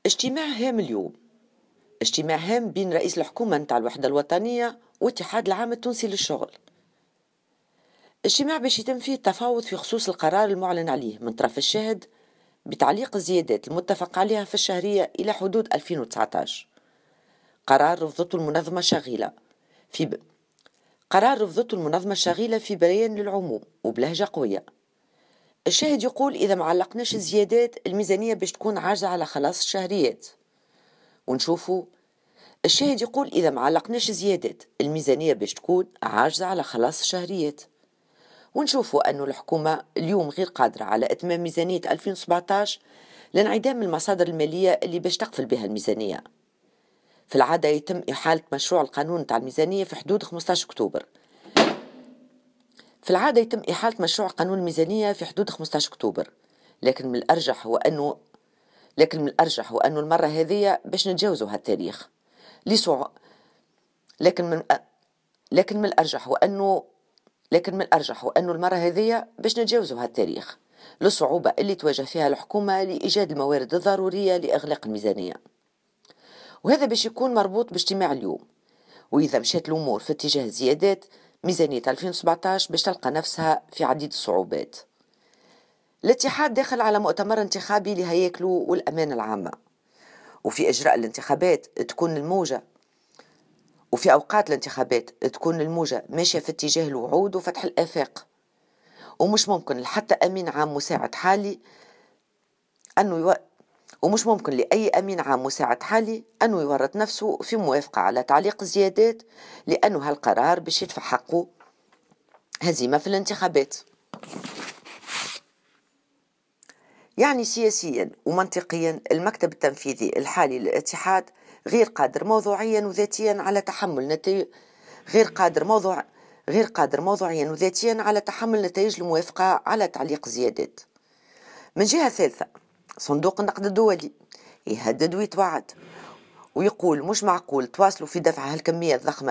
اجتماع هام اليوم. اجتماع هام بين رئيس الحكومة نتاع الوحدة الوطنية واتحاد العام التونسي للشغل. اجتماع باش يتم فيه التفاوض في خصوص القرار المعلن عليه من طرف الشاهد بتعليق الزيادات المتفق عليها في الشهرية إلى حدود 2019. قرار رفضته المنظمة الشغيلة في بيان للعموم وبلهجة قوية. الشاهد يقول إذا ما علقناش الزيادات الميزانية باش تكون عاجزة على خلاص الشهريات. ونشوفوا الشاهد يقول إذا ما علقناش زيادات الميزانية باش تكون عاجزة على خلاص الشهريات. ونشوفوا أنه الحكومة اليوم غير قادرة على إتمام ميزانية 2017 لانعدام المصادر المالية اللي باش تقفل بها الميزانية. في العادة يتم إحالة مشروع القانون تاع الميزانية في حدود 15 أكتوبر. لكن من الأرجح هو أنه المرة هذه باش نتجاوزوا هالتاريخ. لكن من الأرجح وأنه المرة هذه باش نتجاوزوا هالتاريخ للصعوبة اللي تواجه فيها الحكومة لإيجاد الموارد الضرورية لإغلاق الميزانية، وهذا باش يكون مربوط باجتماع اليوم. وإذا مشات الأمور في اتجاه الزيادات ميزانية 2017 باش تلقى نفسها في عديد الصعوبات. الاتحاد داخل على مؤتمر انتخابي لهياكله والأمانة العامة، وفي إجراء الانتخابات تكون الموجة وفي أوقات الانتخابات تكون الموجة ماشية في اتجاه الوعود وفتح الآفاق، ومش ممكن لحتى أمين عام مساعد حالي ومش ممكن لأي أمين عام مساعد حالي أنه يورط نفسه في موافقة على تعليق الزيادات، لأنه هالقرار باش يدفع حقه هزيمة في الانتخابات. يعني سياسيا ومنطقيا المكتب التنفيذي الحالي للاتحاد غير قادر موضوعيا وذاتيا على تحمل نتائج الموافقة على تعليق الزيادات. من جهة ثالثة صندوق النقد الدولي يهدد ويتوعد ويقول مش معقول تواصلوا في دفع هالكمية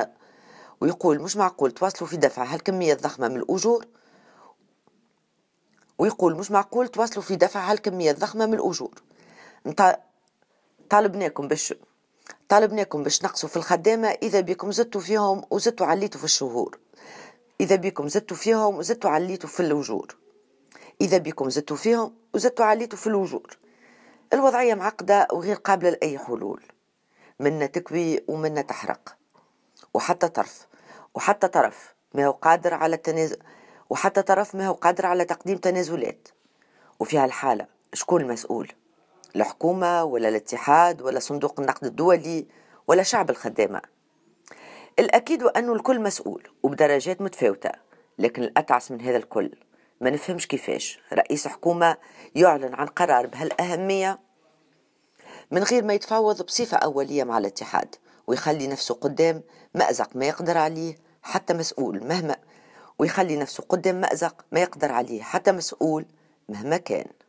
الضخمة من الأجور. طالبناكم باش نقصوا في الخدامة، إذا بكم زدتوا فيهم وزدتوا عليتوا في الأجور. الوضعية معقدة وغير قابلة لأي حلول، منا تكوي ومنا تحرق، وحتى طرف ما هو قادر على تقديم تنازلات. وفي هالحالة شكون المسؤول؟ الحكومة ولا الاتحاد ولا صندوق النقد الدولي ولا شعب الخدامة؟ الأكيد أنه الكل مسؤول وبدرجات متفاوتة، لكن الأتعس من هذا الكل ما نفهمش كيفاش رئيس حكومة يعلن عن قرار بهالأهمية من غير ما يتفاوض بصفة أولية مع الاتحاد، ويخلي نفسه قدام مأزق ما يقدر عليه حتى مسؤول مهما كان.